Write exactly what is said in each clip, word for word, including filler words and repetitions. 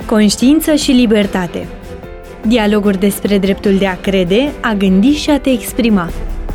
Conștiință și libertate. Dialoguri despre dreptul de a crede, a gândi și a te exprima.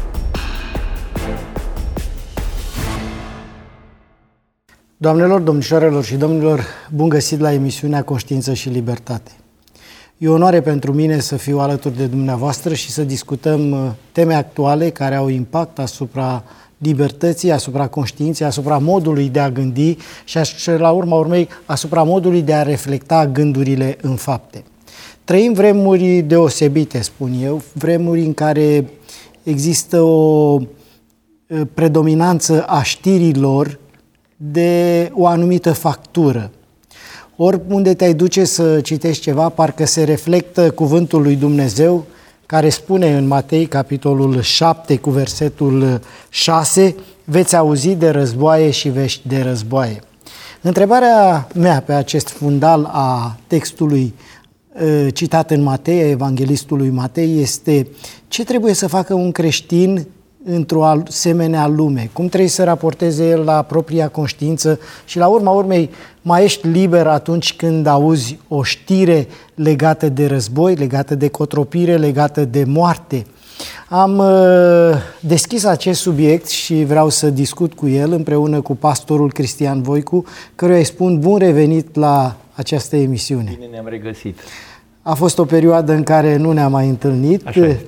Doamnelor, domnișoarelor și domnilor, bun găsit la emisiunea Conștiință și Libertate. E o onoare pentru mine să fiu alături de dumneavoastră și să discutăm teme actuale care au impact asupra libertății, asupra conștiinței, asupra modului de a gândi și, la urma urmei, asupra modului de a reflecta gândurile în fapte. Trăim vremuri deosebite, spun eu, vremuri în care există o predominanță a știrilor de o anumită factură. Oriunde te-ai duce să citești ceva, parcă se reflectă cuvântul lui Dumnezeu, care spune în Matei, capitolul șapte, cu versetul șase, veți auzi de războaie și vești de războaie. Întrebarea mea pe acest fundal a textului citat în Matei, a evanghelistului Matei, este ce trebuie să facă un creștin într-o asemenea lume, cum trebuie să raporteze el la propria conștiință și la urma urmei mai ești liber atunci când auzi o știre legată de război, legată de cotropire, legată de moarte. Am uh, deschis acest subiect și vreau să discut cu el împreună cu pastorul Cristian Voicu, căruia îi spun bun revenit la această emisiune. Bine ne-am regăsit. A fost o perioadă în care nu ne-am mai întâlnit,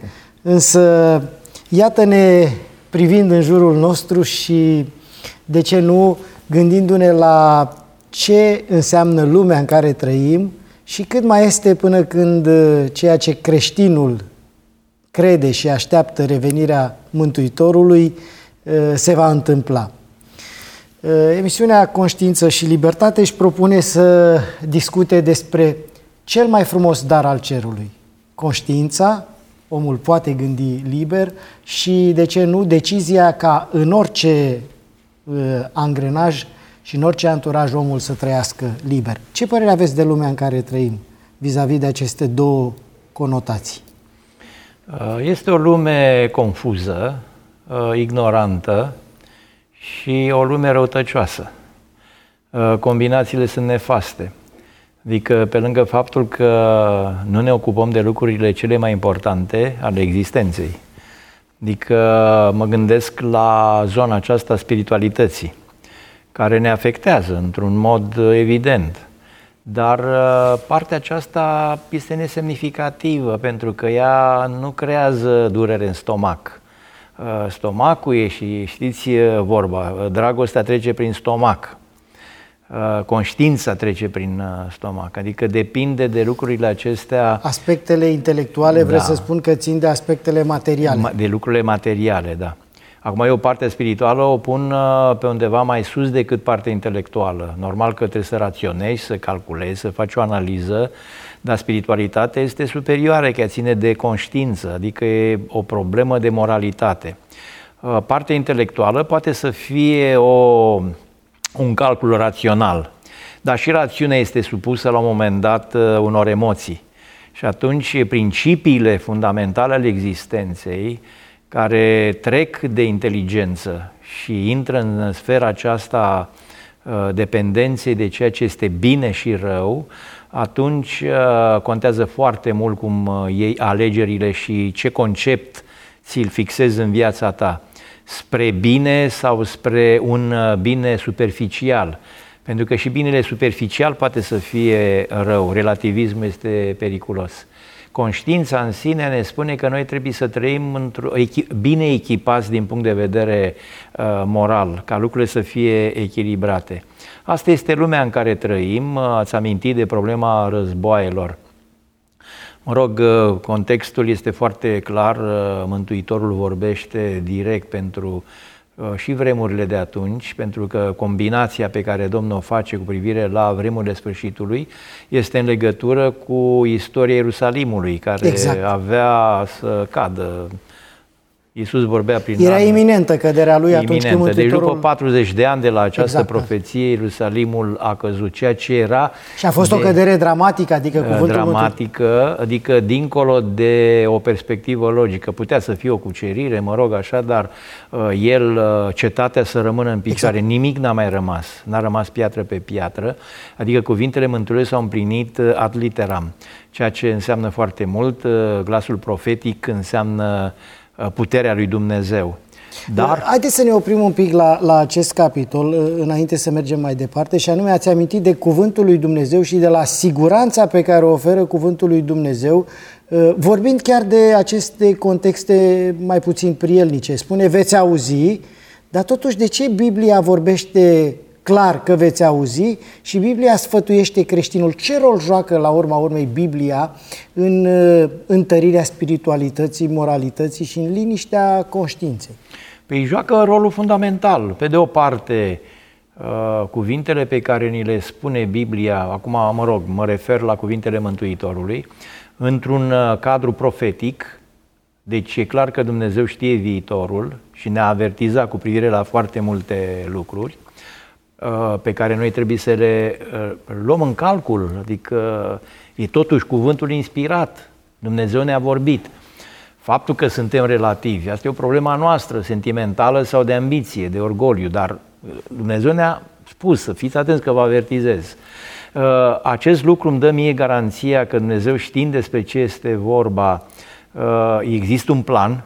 însă iată-ne privind în jurul nostru și, de ce nu, gândindu-ne la ce înseamnă lumea în care trăim și cât mai este până când ceea ce creștinul crede și așteaptă, revenirea Mântuitorului, se va întâmpla. Emisiunea Conștiință și Libertate își propune să discute despre cel mai frumos dar al cerului, conștiința. Omul poate gândi liber și, de ce nu, decizia ca în orice uh, angrenaj și în orice anturaj omul să trăiască liber. Ce părere aveți de lumea în care trăim vis-a-vis de aceste două conotații? Este o lume confuză, ignorantă și o lume răutăcioasă. Combinațiile sunt nefaste. Adică, pe lângă faptul că nu ne ocupăm de lucrurile cele mai importante ale existenței, adică mă gândesc la zona aceasta a spiritualității, care ne afectează într-un mod evident, dar partea aceasta este nesemnificativă, pentru că ea nu creează durere în stomac. Stomacul e și știți vorba, dragostea trece prin stomac. Conștiința trece prin stomac, adică depinde de lucrurile acestea. Aspectele intelectuale, da. Vreți să spun că țin de aspectele materiale. De lucrurile materiale, da. Acum eu partea spirituală o pun pe undeva mai sus decât partea intelectuală. Normal că trebuie să raționezi, să calculezi, să faci o analiză, dar spiritualitatea este superioară, că ține de conștiință, adică e o problemă de moralitate. Partea intelectuală poate să fie o... un calcul rațional, dar și rațiunea este supusă la un moment dat unor emoții. Și atunci principiile fundamentale ale existenței, care trec de inteligență și intră în sfera aceasta dependenței de ceea ce este bine și rău, atunci contează foarte mult cum iei alegerile și ce concept ți-l fixezi în viața ta. Spre bine sau spre un bine superficial. Pentru că și binele superficial poate să fie rău. Relativismul este periculos. Conștiința în sine ne spune că noi trebuie să trăim într-o, bine echipați din punct de vedere uh, moral, ca lucrurile să fie echilibrate. Asta este lumea în care trăim. Ați amintit de problema războaielor. Mă rog, contextul este foarte clar, Mântuitorul vorbește direct pentru și vremurile de atunci, pentru că combinația pe care Domnul o face cu privire la vremurile sfârșitului este în legătură cu istoria Ierusalimului, care exact. avea să cadă Iisus vorbea prin Era arme. iminentă căderea lui atunci Iminentă. când Mântuitorul... Deci după patruzeci de ani de la această Exact. profeție, Ierusalimul a căzut, ceea ce era... Și a fost de, o cădere dramatică, adică cuvântul dramatică, adică dincolo de o perspectivă logică. Putea să fie o cucerire, mă rog așa, dar uh, el, uh, cetatea să rămână în picioare. Exact. Nimic n-a mai rămas. N-a rămas piatră pe piatră. Adică cuvintele Mântuitorului s-au împlinit uh, ad literam. Ceea ce înseamnă foarte mult. Uh, glasul profetic înseamnă uh, puterea lui Dumnezeu. Dar... Haideți să ne oprim un pic la, la acest capitol, înainte să mergem mai departe, și anume ați amintit de cuvântul lui Dumnezeu și de la siguranța pe care o oferă cuvântul lui Dumnezeu, vorbind chiar de aceste contexte mai puțin prielnice. Spune, veți auzi, dar totuși de ce Biblia vorbește clar că veți auzi și Biblia sfătuiește creștinul? Ce rol joacă la urma urmei Biblia în întărirea spiritualității, moralității și în liniștea conștiinței? Păi joacă rolul fundamental. Pe de o parte, cuvintele pe care ni le spune Biblia, acum mă rog, mă refer la cuvintele Mântuitorului, într-un cadru profetic, deci e clar că Dumnezeu știe viitorul și ne-a avertizat cu privire la foarte multe lucruri pe care noi trebuie să le luăm în calcul, adică e totuși cuvântul inspirat, Dumnezeu ne-a vorbit. Faptul că suntem relativi, asta e o problemă a noastră, sentimentală sau de ambiție, de orgoliu, dar Dumnezeu ne-a spus să fiți atenți că vă avertizez. Acest lucru îmi dă mie garanția că Dumnezeu, știind despre ce este vorba, există un plan,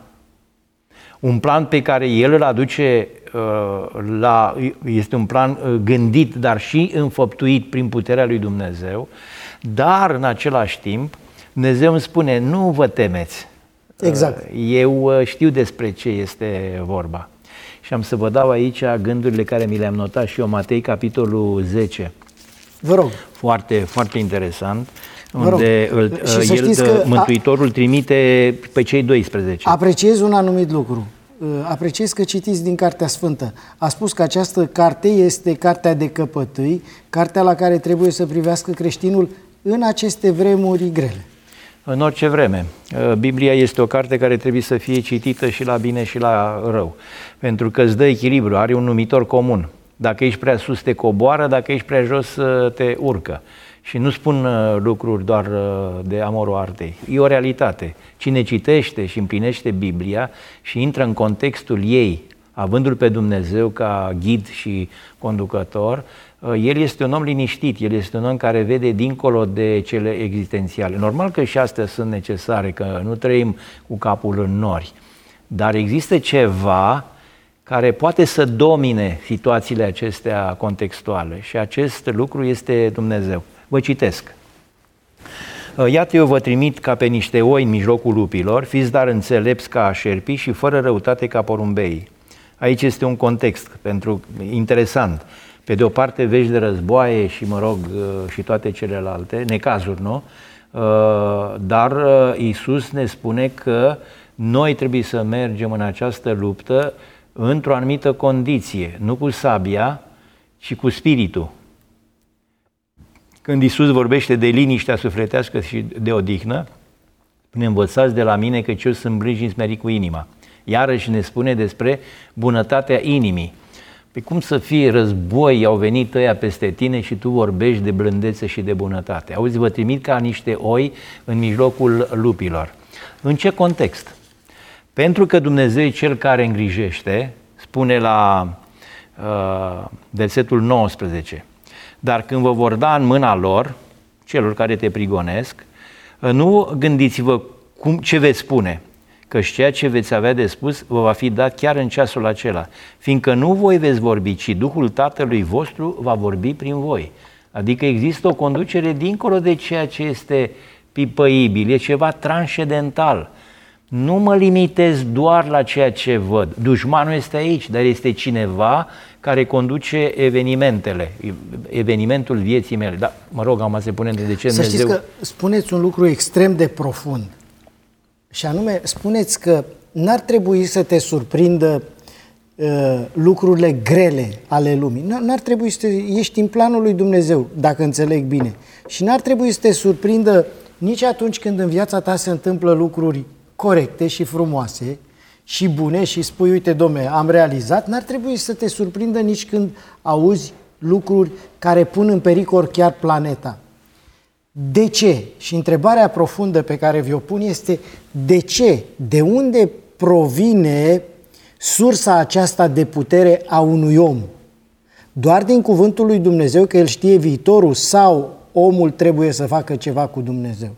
un plan pe care El îl aduce la, este un plan gândit, dar și înfăptuit prin puterea lui Dumnezeu, dar în același timp Dumnezeu îmi spune, nu vă temeți. Exact. Eu știu despre ce este vorba. Și am să vă dau aici gândurile care mi le-am notat și eu, Matei, capitolul zece. Vă rog. Foarte, foarte interesant, Vă unde îl, el, că Mântuitorul a... trimite pe cei doisprezece. Apreciez un anumit lucru. Apreciez că citiți din Cartea Sfântă. A spus că această carte este cartea de căpătâi, cartea la care trebuie să privească creștinul în aceste vremuri grele. În orice vreme. Biblia este o carte care trebuie să fie citită și la bine și la rău, pentru că îți dă echilibru, are un numitor comun. Dacă ești prea sus te coboară, dacă ești prea jos te urcă. Și nu spun lucruri doar de amorul artei. E o realitate. Cine citește și împlinește Biblia și intră în contextul ei, avându-L pe Dumnezeu ca ghid și conducător, el este un om liniștit, el este un om care vede dincolo de cele existențiale. Normal că și astea sunt necesare, că nu trăim cu capul în nori, dar există ceva care poate să domine situațiile acestea contextuale și acest lucru este Dumnezeu. Vă citesc. Iată, eu vă trimit ca pe niște oi în mijlocul lupilor, fiți dar înțelepți ca șerpii și fără răutate ca porumbeii. Aici este un context pentru interesant. Pe de o parte vești de războaie și, mă rog, și toate celelalte, necazuri, nu? Dar Iisus ne spune că noi trebuie să mergem în această luptă într-o anumită condiție, nu cu sabia, ci cu spiritul. Când Iisus vorbește de liniștea sufletească și de odihnă, ne învățați de la mine că eu sunt blând și smerit cu inima. Iarăși ne spune despre bunătatea inimii. Pe cum să fie război, au venit ăia peste tine și tu vorbești de blândețe și de bunătate. Auzi, vă trimit ca niște oi în mijlocul lupilor. În ce context? Pentru că Dumnezeu e Cel care îngrijește, spune la uh, versetul nouăsprezece, dar când vă vor da în mâna lor, celor care te prigonesc, nu gândiți-vă cum, ce veți spune, căci ceea ce veți avea de spus vă va fi dat chiar în ceasul acela, fiindcă nu voi veți vorbi, ci Duhul Tatălui vostru va vorbi prin voi. Adică există o conducere dincolo de ceea ce este pipăibil, e ceva transcendental. Nu mă limitez doar la ceea ce văd. Dușmanul este aici, dar este cineva care conduce evenimentele, evenimentul vieții mele. Da, mă rog, am să punem de ce Să Dumnezeu... știți că spuneți un lucru extrem de profund. Și anume, spuneți că n-ar trebui să te surprindă uh, lucrurile grele ale lumii. N-ar trebui să te, ești în planul lui Dumnezeu, dacă înțeleg bine. Și n-ar trebui să te surprindă nici atunci când în viața ta se întâmplă lucruri corecte și frumoase și bune și spui, uite, domne, am realizat, n-ar trebui să te surprindă nici când auzi lucruri care pun în pericol chiar planeta. De ce? Și întrebarea profundă pe care vi-o pun este de ce? De unde provine sursa aceasta de putere a unui om? Doar din cuvântul lui Dumnezeu că el știe viitorul sau omul trebuie să facă ceva cu Dumnezeu?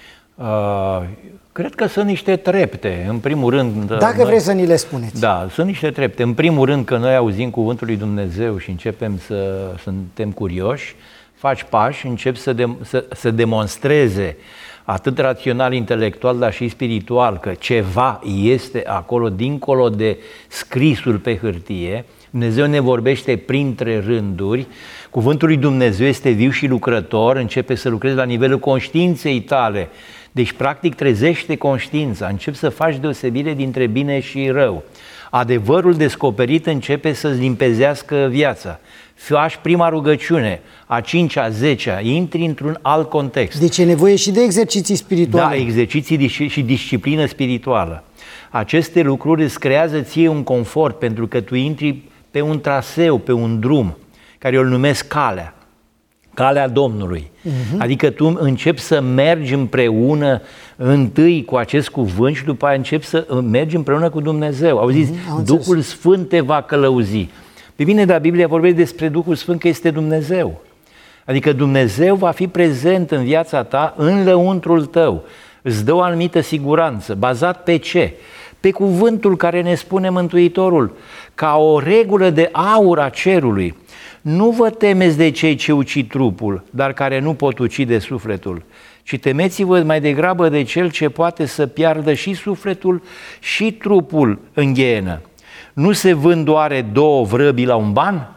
Uh, cred că sunt niște trepte. În primul rând... Dacă noi... vreți să ni le spuneți. Da, sunt niște trepte. În primul rând că noi auzim cuvântul lui Dumnezeu și începem să suntem curioși, faci pași, încep să, de, să, să demonstreze atât rațional, intelectual, dar și spiritual că ceva este acolo dincolo de scrisul pe hârtie. Dumnezeu ne vorbește printre rânduri, cuvântul lui Dumnezeu este viu și lucrător, începe să lucreze la nivelul conștiinței tale. Deci, practic, trezește conștiința, începi să faci deosebire dintre bine și rău. Adevărul descoperit începe să-ți limpezească viața. Faci prima rugăciune, a cincea, a zecea, intri într-un alt context. Deci e nevoie și de exerciții spirituale. Da, exerciții și disciplină spirituală. Aceste lucruri îți creează ție un confort, pentru că tu intri pe un traseu, pe un drum, care eu îl numesc calea, calea Domnului. Uh-huh. Adică tu începi să mergi împreună întâi cu acest cuvânt și după aia începi să mergi împreună cu Dumnezeu. Auziți, uh-huh, Duhul Sfânt te va călăuzi. Pe bine, dar Biblia vorbește despre Duhul Sfânt că este Dumnezeu. Adică Dumnezeu va fi prezent în viața ta, în lăuntrul tău. Îți dă o anumită siguranță. Bazat pe ce? Pe cuvântul care ne spune Mântuitorul, ca o regulă de aur a cerului. Nu vă temeți de cei ce ucid trupul, dar care nu pot ucide sufletul, ci temeți-vă mai degrabă de cel ce poate să piardă și sufletul și trupul în ghenă. Nu se vând oare două vrăbii la un ban?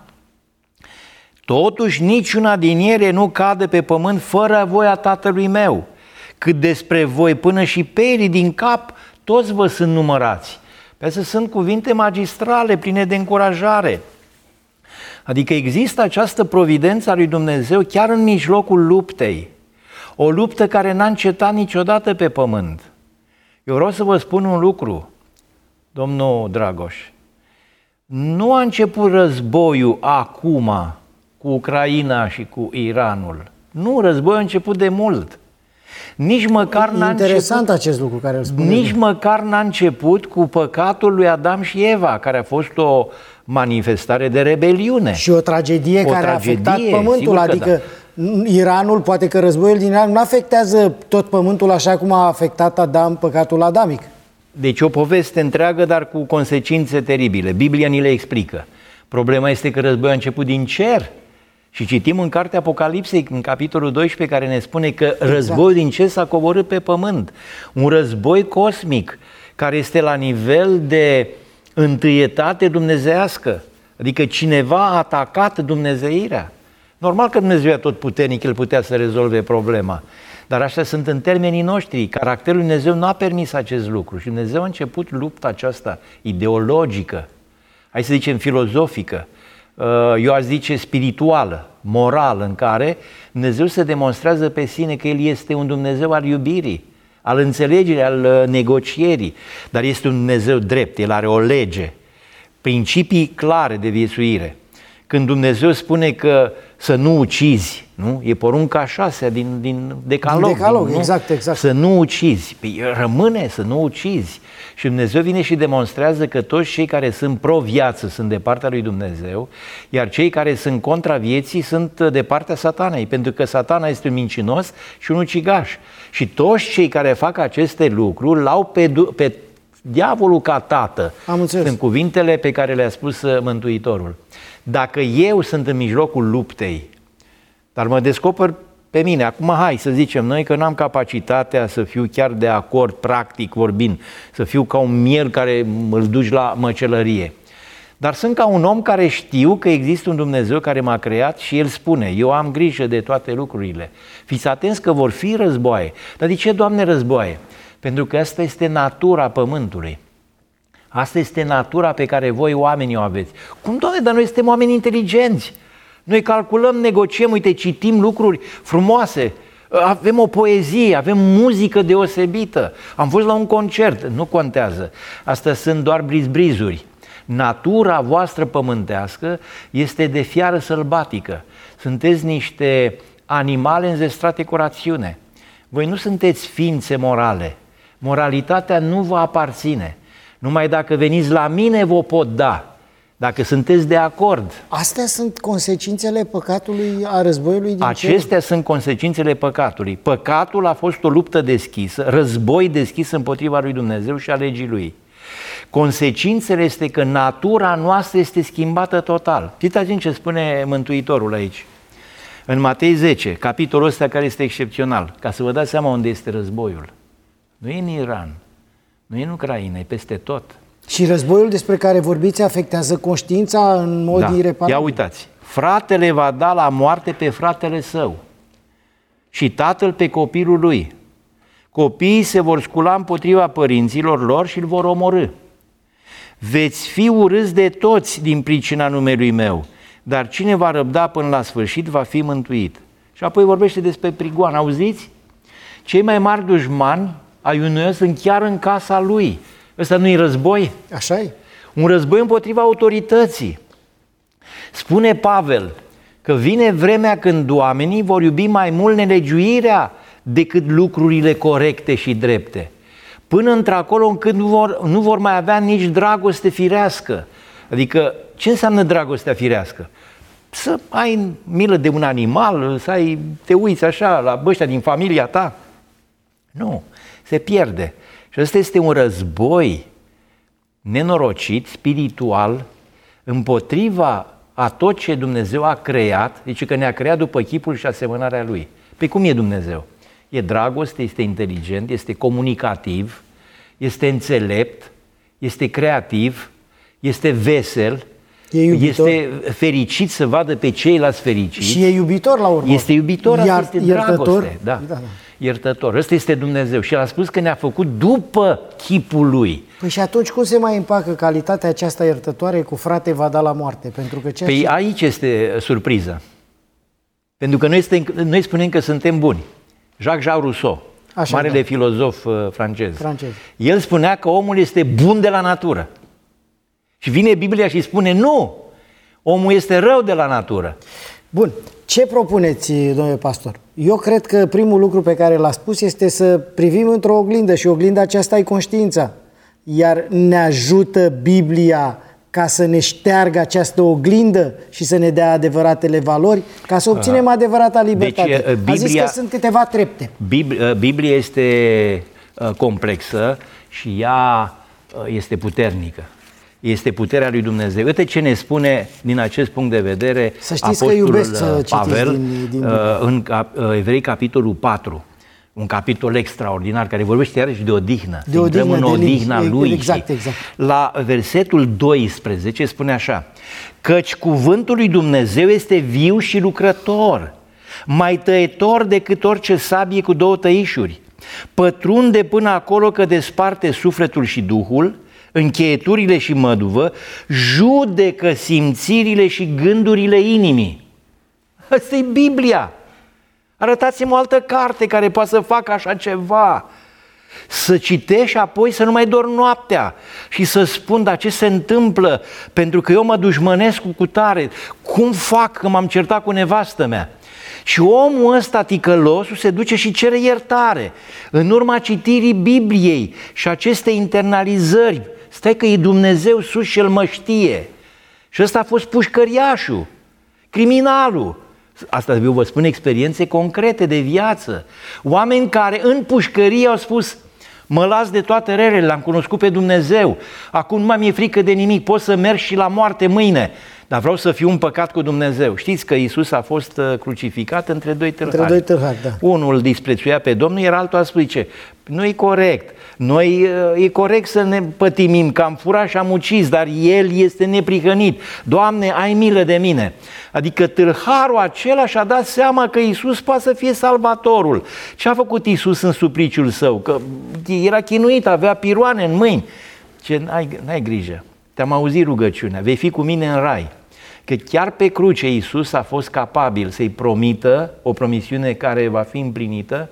Totuși niciuna din ele nu cade pe pământ fără voia Tatălui meu. Cât despre voi, până și perii din cap, toți vă sunt numărați. Pe astea sunt cuvinte magistrale, pline de încurajare. Adică există această providență a lui Dumnezeu chiar în mijlocul luptei. O luptă care n-a încetat niciodată pe pământ. Eu vreau să vă spun un lucru, domnul Dragoș. Nu a început războiul acum cu Ucraina și cu Iranul. Nu, războiul a început de mult. Nici măcar n-a Interesant început, acest lucru care îl spune. Nici măcar n-a început cu păcatul lui Adam și Eva, care a fost o manifestare de rebeliune. Și o tragedie o care tragedie, a afectat pământul, adică da. Iranul, poate că războiul din Iran nu afectează tot pământul așa cum a afectat Adam, păcatul adamic. Deci o poveste întreagă, dar cu consecințe teribile. Biblia ni le explică. Problema este că războiul a început din cer. Și citim în cartea Apocalipsei, în capitolul doisprezece, care ne spune că exact. Războiul din cer s-a coborât pe pământ. Un război cosmic, care este la nivel de întâietate dumnezeiască. Adică cineva a atacat dumnezeirea. Normal că Dumnezeu e atotputernic, El putea să rezolve problema. Dar așa sunt în termenii noștri. Caracterul lui Dumnezeu nu a permis acest lucru. Și Dumnezeu a început lupta aceasta ideologică, hai să zicem filozofică, eu aș zice spirituală, morală, în care Dumnezeu se demonstrează pe sine că El este un Dumnezeu al iubirii, al înțelegerii, al negocierii, dar este un Dumnezeu drept, El are o lege, principii clare de viețuire. Când Dumnezeu spune că să nu ucizi, nu? E porunca a șasea din, din Decalog. Din Decalog, din, exact, exact. Să nu ucizi. Păi rămâne să nu ucizi. Și Dumnezeu vine și demonstrează că toți cei care sunt pro-viață sunt de partea lui Dumnezeu, iar cei care sunt contra vieții sunt de partea Satanei, pentru că Satana este un mincinos și un ucigaș. Și toți cei care fac aceste lucruri l-au pe, pe diavolul ca tată. Am înțeles. Sunt cuvintele pe care le-a spus Mântuitorul. Dacă eu sunt în mijlocul luptei, dar mă descoper pe mine, acum hai să zicem noi că n-am capacitatea să fiu chiar de acord, practic vorbind, să fiu ca un miel care îl duci la măcelărie. Dar sunt ca un om care știu că există un Dumnezeu care m-a creat și El spune, eu am grijă de toate lucrurile. Fiți atenți că vor fi războaie. Dar de ce, Doamne, războaie? Pentru că asta este natura pământului. Asta este natura pe care voi oamenii o aveți. Cum, Doamne, dar noi suntem oameni inteligenți. Noi calculăm, negociem, uite, citim lucruri frumoase avem o poezie, avem muzică deosebită. Am fost la un concert, nu contează. Astea sunt doar briz-brizuri. Natura voastră pământească este de fiară sălbatică. Sunteți niște animale înzestrate cu rațiune. Voi nu sunteți ființe morale. Moralitatea nu vă aparține. Numai dacă veniți la mine vă pot da. Dacă sunteți de acord. Astea sunt consecințele păcatului, a războiului din Acestea cer. Sunt consecințele păcatului. Păcatul a fost o luptă deschisă, război deschis împotriva lui Dumnezeu și a legii lui. Consecințele este că natura noastră este schimbată total. Citați-mi ce spune Mântuitorul aici. În Matei zece, capitolul ăsta care este excepțional, ca să vă dați seama unde este războiul. Nu e în Iran, nu e în Ucraina, e peste tot. Și războiul despre care vorbiți afectează conștiința în mod da. ireparabil. Ia uitați, fratele va da la moarte pe fratele său și tatăl pe copilul lui. Copiii se vor scula împotriva părinților lor și îl vor omorî. Veți fi urâți de toți din pricina numelui meu, dar cine va răbda până la sfârșit va fi mântuit. Și apoi vorbește despre prigoană. Auziți? Cei mai mari dușmani ai unui om sunt chiar în casa lui. Ăsta nu e război? Așa e. Un război împotriva autorității. Spune Pavel că vine vremea când oamenii vor iubi mai mult nelegiuirea decât lucrurile corecte și drepte. Până într-acolo încât nu vor, nu vor mai avea nici dragoste firească. Adică, ce înseamnă dragostea firească? Să ai milă de un animal, să ai, te uiți așa la ăștia din familia ta. Nu, se pierde. Și ăsta este un război nenorocit, spiritual, împotriva a tot ce Dumnezeu a creat, deci că ne-a creat după chipul și asemănarea Lui. Pe cum e Dumnezeu? E dragoste, este inteligent, este comunicativ, este înțelept, este creativ, este vesel, este fericit să vadă pe ceilalți fericiți. Și e iubitor la urmă. Este iubitor, asta Iar, este iertător. dragoste. Da. Da, da. Iertător. Ăsta este Dumnezeu. Și El a spus că ne-a făcut după chipul Lui. Păi și atunci cum se mai împacă calitatea aceasta iertătoare cu frate va da la moarte? Pentru că ceea păi ce... aici este surpriză. Pentru că noi, este, noi spunem că suntem buni. Jacques Rousseau, Așa, marele da. filozof uh, francez. francez, el spunea că omul este bun de la natură. Și vine Biblia și spune nu, omul este rău de la natură. Bun. Ce propuneți, domnule pastor? Eu cred că primul lucru pe care l-a spus este să privim într-o oglindă și oglinda aceasta e conștiința. Iar ne ajută Biblia ca să ne șteargă această oglindă și să ne dea adevăratele valori, ca să obținem Aha. adevărata libertate. Deci, Biblia, a zis că sunt câteva trepte. Biblia este complexă și ea este puternică. Este puterea lui Dumnezeu. Uite ce ne spune din acest punct de vedere să știți că iubesc să Pavel din, din... în Evrei capitolul patru. Un capitol extraordinar care vorbește iarăși de odihnă. De odihnă, Intrăm în odihna de lui. Exact, exact. La versetul doisprezece spune așa: căci cuvântul lui Dumnezeu este viu și lucrător, mai tăietor decât orice sabie cu două tăișuri, pătrunde până acolo că desparte sufletul și duhul, încheieturile și măduvă, judecă simțirile și gândurile inimii. Asta e Biblia. Arătați-mi o altă carte care poate să facă așa ceva. Să citești și apoi să nu mai dormi noaptea și să spun, dar ce se întâmplă? Pentru că eu mă dușmănesc cu cutare. Cum fac că m-am certat cu nevastă mea? Și omul ăsta, ticălosul, se duce și cere iertare. În urma citirii Bibliei și aceste internalizări, stai că e Dumnezeu sus și El mă știe. Și ăsta a fost pușcăriașul, criminalul. Asta eu vă spun experiențe concrete de viață. Oameni care în pușcărie au spus, mă las de toate relele, l-am cunoscut pe Dumnezeu, acum nu mai mi-e frică de nimic, pot să merg și la moarte mâine, dar vreau să fiu împăcat cu Dumnezeu. Știți că Iisus a fost crucificat între doi tâlhari. Între doi tâlhari, da. Unul disprețuia pe Domnul, iar altul a spus, zice, nu e corect. Noi e corect să ne pătimim că am furat și am ucis, dar El este neprihănit. Doamne, ai milă de mine. Adică tâlharul acela și-a dat seama că Iisus poate să fie salvatorul. Ce a făcut Iisus în supliciul său? Că era chinuit, avea piroane în mâini. Ce, n-ai, n-ai grijă, te-am auzit rugăciunea, vei fi cu mine în rai. că chiar pe cruce Iisus a fost capabil să-i promită o promisiune care va fi împlinită,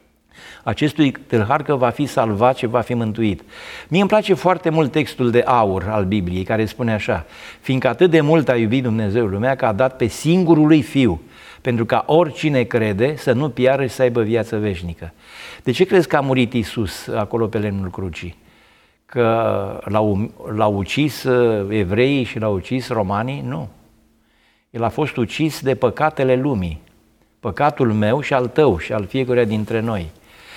acestui tâlhar că va fi salvat și va fi mântuit. Mie îmi place foarte mult textul de aur al Bibliei, care spune așa: fiindcă atât de mult a iubit Dumnezeu lumea că a dat pe singurul lui Fiu, pentru ca oricine crede să nu piară și să aibă viață veșnică. De ce crezi că a murit Iisus acolo pe lemnul crucii? Că l-au, l-au ucis evreii și l-au ucis romanii? Nu. El a fost ucis de păcatele lumii, păcatul meu și al tău și al fiecăruia dintre noi.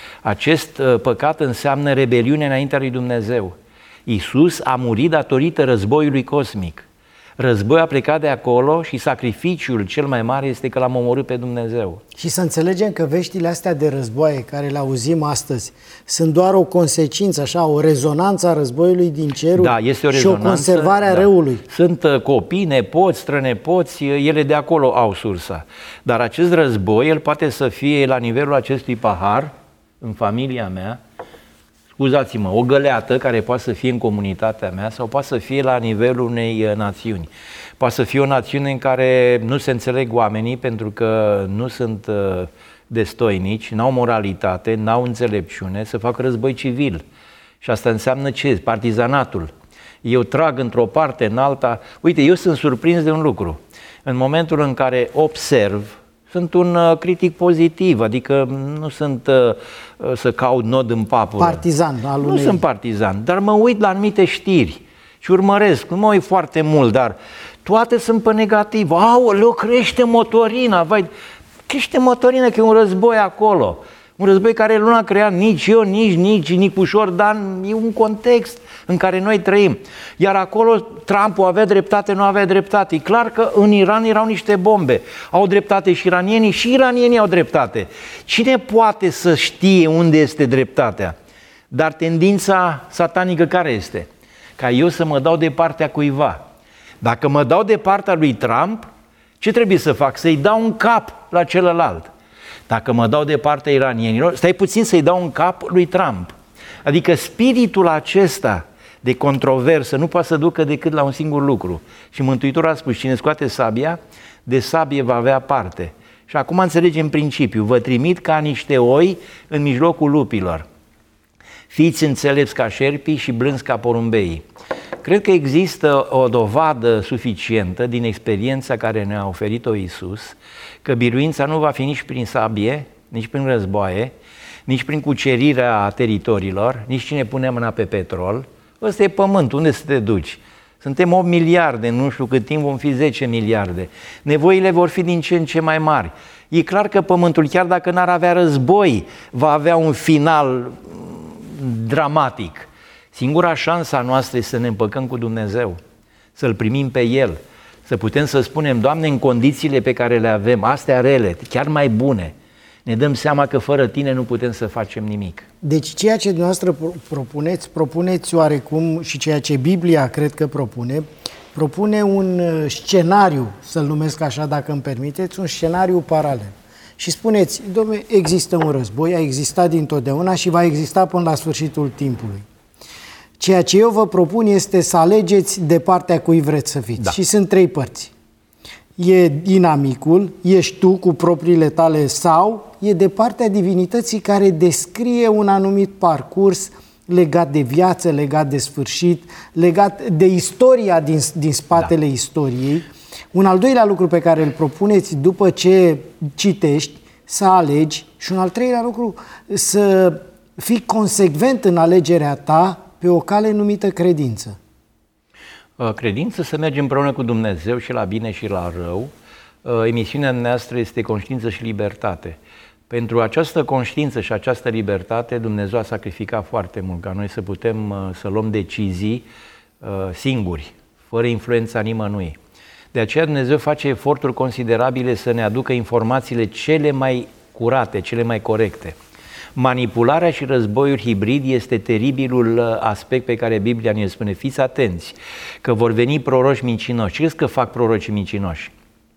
Acest păcat înseamnă rebeliune înaintea lui Dumnezeu. Iisus a murit datorită războiului cosmic. Războiul a plecat de acolo și sacrificiul cel mai mare este că l-am omorât pe Dumnezeu. Și să înțelegem că veștile astea de războaie care le auzim astăzi sunt doar o consecință, așa, o rezonanță a războiului din cerul, da, este o și o conservare a da. răului. Sunt copii, nepoți, strănepoți, ele de acolo au sursa. Dar acest război, el poate să fie la nivelul acestui pahar, în familia mea, scuzați-mă, o găleată care poate să fie în comunitatea mea sau poate să fie la nivelul unei națiuni. Poate să fie o națiune în care nu se înțeleg oamenii pentru că nu sunt destoinici, n-au moralitate, n-au înțelepciune, să facă război civil. Și asta înseamnă ce? Partizanatul. Eu trag într-o parte, în alta. Uite, eu sunt surprins de un lucru. În momentul în care observ, sunt un uh, critic pozitiv, adică nu sunt uh, să caut nod în papură. Partizan al unei... Nu sunt partizan, dar mă uit la anumite știri și urmăresc, nu mă uit foarte mult, dar toate sunt pe negativ. Aoleu, crește motorina, vai, crește motorina că e un război acolo. Un război care nu l-a creat nici eu, nici, nici Nicușor Dan, e un context în care noi trăim. Iar acolo Trump avea dreptate, nu avea dreptate. E clar că în Iran erau niște bombe. Au dreptate și iranienii, și iranienii au dreptate. Cine poate să știe unde este dreptatea? Dar tendința satanică care este? Ca eu să mă dau de partea cuiva. Dacă mă dau de partea lui Trump, ce trebuie să fac? Să-i dau un cap la celălalt. Dacă mă dau de partea iranienilor, stai puțin să-i dau un cap lui Trump. Adică spiritul acesta de controversă nu poate să ducă decât la un singur lucru. Și Mântuitorul a spus, cine scoate sabia, de sabie va avea parte. Și acum înțelegem principiul, vă trimit ca niște oi în mijlocul lupilor. Fiți înțelepți ca șerpii și blânzi ca porumbeii. Cred că există o dovadă suficientă din experiența care ne-a oferit-o Iisus, că biruința nu va fi nici prin sabie, nici prin războaie, nici prin cucerirea teritoriilor, nici cine pune mâna pe petrol. Ăsta e pământ, unde să te duci? Suntem opt miliarde, nu știu cât timp vom fi zece miliarde. Nevoile vor fi din ce în ce mai mari. E clar că pământul, chiar dacă n-ar avea război, va avea un final dramatic. Singura șansă a noastră este să ne împăcăm cu Dumnezeu, să-L primim pe El, să putem să spunem, Doamne, în condițiile pe care le avem, astea rele, chiar mai bune, ne dăm seama că fără Tine nu putem să facem nimic. Deci ceea ce dumneavoastră propuneți, propuneți oarecum și ceea ce Biblia cred că propune, propune un scenariu, să-l numesc așa dacă îmi permiteți, un scenariu paralel. Și spuneți, dom'le, există un război, a existat dintotdeauna și va exista până la sfârșitul timpului. Ceea ce eu vă propun este să alegeți de partea cui vreți să fiți. Da. Și sunt trei părți. E inamicul, ești tu cu propriile tale sau e de partea divinității care descrie un anumit parcurs legat de viață, legat de sfârșit, legat de istoria din, din spatele da. istoriei. Un al doilea lucru pe care îl propuneți după ce citești, să alegi, și un al treilea lucru, să fii consecvent în alegerea ta pe o cale numită credință. Credință să mergem împreună cu Dumnezeu și la bine și la rău. Emisiunea noastră este Conștiință și Libertate. Pentru această conștiință și această libertate Dumnezeu a sacrificat foarte mult ca noi să putem să luăm decizii singuri, fără influența nimănui. De aceea Dumnezeu face eforturi considerabile să ne aducă informațiile cele mai curate, cele mai corecte. Manipularea și războiul hibrid este teribilul aspect pe care Biblia ne spune. Fiți atenți că vor veni proroci mincinoși. Ce crezi că fac prorocii mincinoși?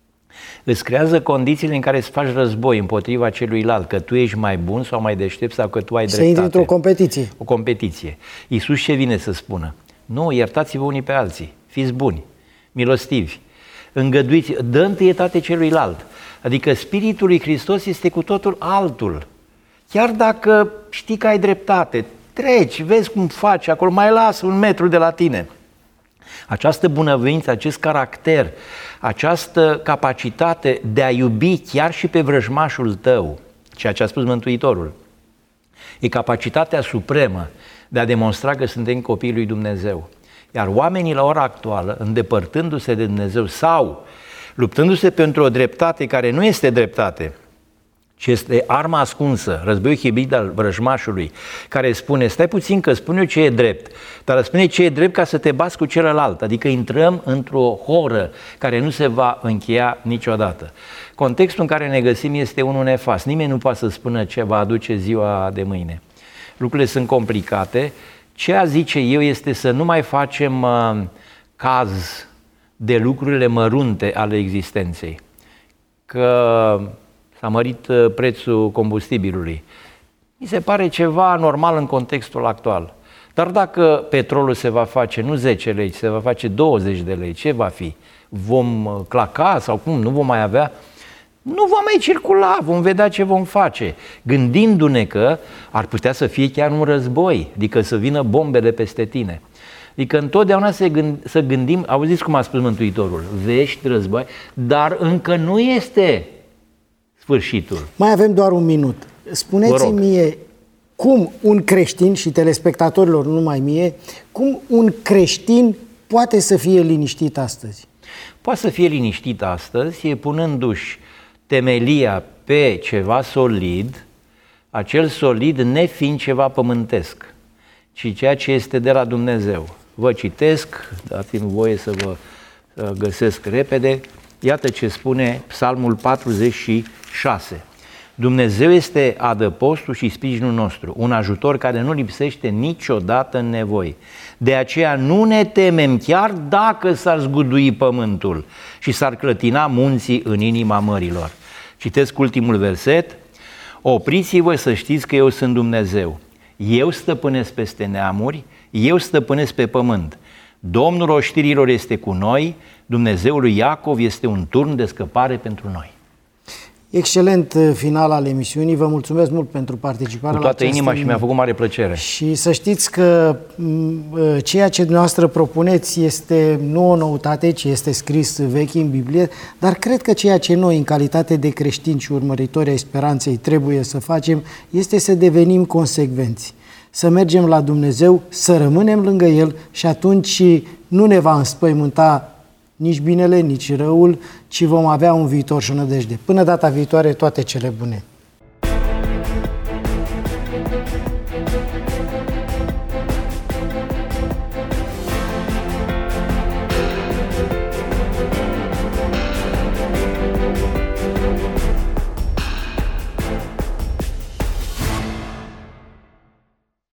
Îți creează condițiile în care îți faci război împotriva celuilalt, că tu ești mai bun sau mai deștept sau că tu ai dreptate. Să intri într-o competiție. O competiție. Iisus ce vine să spună? Nu, iertați-vă unii pe alții, fiți buni, milostivi. îngăduiți, dă întâietate celuilalt. Adică Spiritul lui Hristos este cu totul altul. Chiar dacă știi că ai dreptate, treci, vezi cum faci, acolo mai lasă un metru de la tine. Această bunăvoință, acest caracter, această capacitate de a iubi chiar și pe vrăjmașul tău, ceea ce a spus Mântuitorul, e capacitatea supremă de a demonstra că suntem copiii lui Dumnezeu. Iar oamenii la ora actuală, îndepărtându-se de Dumnezeu sau luptându-se pentru o dreptate care nu este dreptate, ci este arma ascunsă, războiul hibrid al vrăjmașului, care spune, stai puțin că spun eu ce e drept, dar spune ce e drept ca să te bați cu celălalt, adică intrăm într-o horă care nu se va încheia niciodată. Contextul în care ne găsim este unul nefast, nimeni nu poate să spună ce va aduce ziua de mâine. Lucrurile sunt complicate, ce a zice eu este să nu mai facem uh, caz de lucrurile mărunte ale existenței, că s-a mărit prețul combustibilului. Mi se pare ceva normal în contextul actual. Dar dacă petrolul se va face nu zece lei, se va face douăzeci de lei, ce va fi? Vom claca sau cum? Nu vom mai avea? Nu vom mai circula, vom vedea ce vom face. Gândindu-ne că ar putea să fie chiar un război, adică să vină bombele peste tine. Adică întotdeauna să, gând, să gândim, auziți cum a spus Mântuitorul, vești, război, dar încă nu este sfârșitul. Mai avem doar un minut. Spuneți-mi mie cum un creștin, și telespectatorilor, nu numai mie, cum un creștin poate să fie liniștit astăzi? Poate să fie liniștit astăzi, e punându-și temelia pe ceva solid, acel solid nefiind ceva pământesc, ci ceea ce este de la Dumnezeu. Vă citesc, dați-mi voie să vă găsesc repede, iată ce spune Psalmul patruzeci și șase. Dumnezeu este adăpostul și sprijinul nostru, un ajutor care nu lipsește niciodată în nevoi. De aceea nu ne temem chiar dacă s-ar zgudui pământul și s-ar clătina munții în inima mărilor. Citesc ultimul verset. Opriți-vă să știți că eu sunt Dumnezeu. Eu stăpânesc peste neamuri, eu stăpânesc pe pământ. Domnul oștirilor este cu noi, Dumnezeul lui Iacov este un turn de scăpare pentru noi. Excelent final al emisiunii, vă mulțumesc mult pentru participare. Cu toată inima și mi-a făcut mare plăcere. Și să știți că ceea ce dumneavoastră propuneți este nu o noutate, ci este scris vechi în Biblie, dar cred că ceea ce noi, în calitate de creștini și urmăritori ai speranței, trebuie să facem este să devenim consecvenți, să mergem la Dumnezeu, să rămânem lângă El și atunci nu ne va înspăimânta nici binele, nici răul, ci vom avea un viitor și o nădejde. Până data viitoare, toate cele bune!